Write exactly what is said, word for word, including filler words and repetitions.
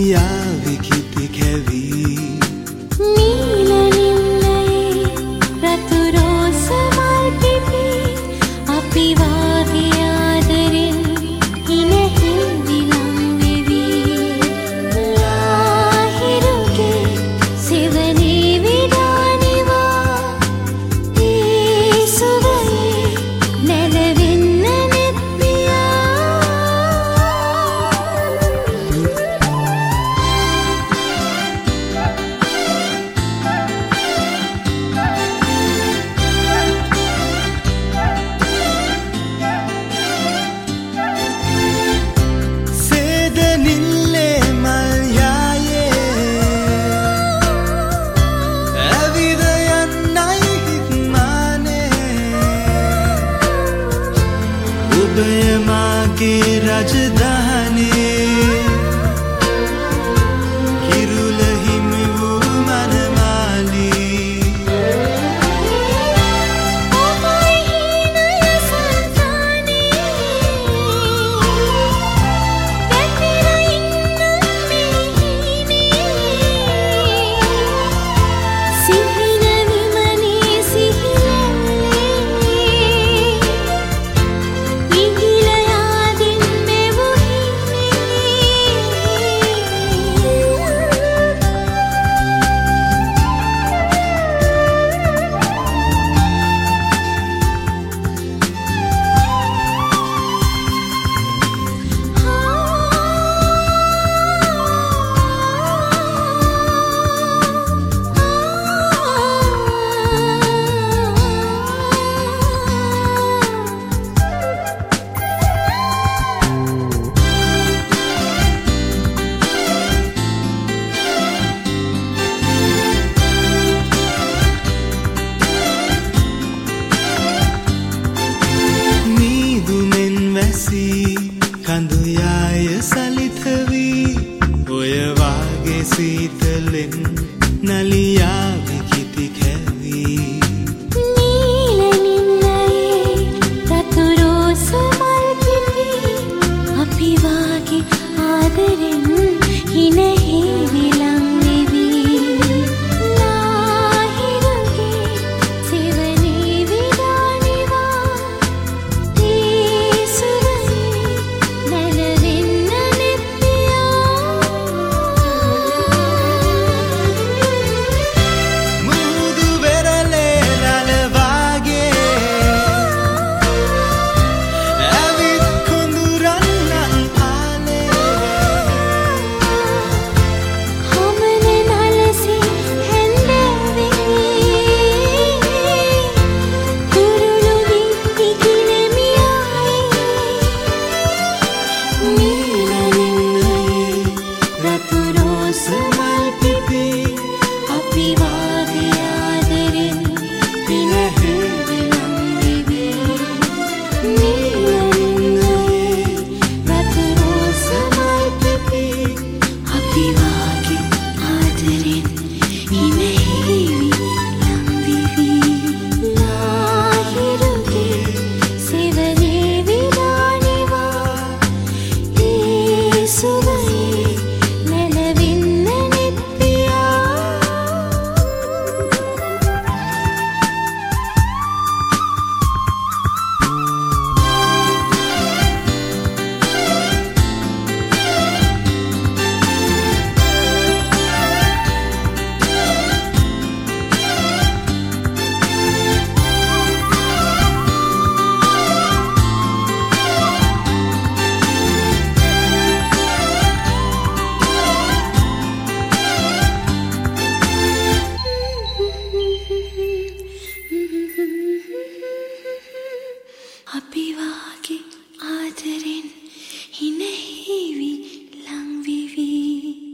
නලියාවි කිති කැවි නීල නින්නයේ රතු රෝස මල් පිපි අපි වාගේ ආදරෙන් හිනෙහි විලං වෙවි ලාහිරුගේ සෙවනේ විඩානිවා ඒ සුවයේ නැලවෙන්න මාගේ රජධානේ කිරුල හිමි වූ මනමාලී ඔබයි හිනය සංතානේ පැතිර ඉන්න මෙහිනේ සිහින විමනේ සිහිලන්නේ කඳු යාය සලිත වී ඔය වාගේ සීතලෙන් නලියාවි කිති කැවි නීල නින්නයේ රතු රෝස මල් පිපි අපි වාගේ ආදරෙන් හිනෙහි විලං වෙවි ලාහිරුගේ සෙවනේ විඩානිවා ඒ සුවයේ නැලවෙන්න නෙප්පියා මුදු වෙරළේ රළ වාගේ ඇවිත් කුඳුරන්නන් ආලේ හමන නලසේ හැන්දෑවේ කුරුළු විත් ඉකිලෙමියායේ නීල නින්නයේ රතු රෝස මල් පිපි අපි වාගේ ආදරෙන් හිනෙහි විලං වෙවි නීල නින්නයේ රතු රෝස මල් පිපි අපි වාගේ ආදරෙන් හිනෙහි විලං වෙවි ලාහිරුගේ සෙවනේ විඩානිවා ඒ සුවයේ නැලවෙන්න නෙප්පියා අපි වාගේ ආදරෙන් හිනෙහි විලං වෙවි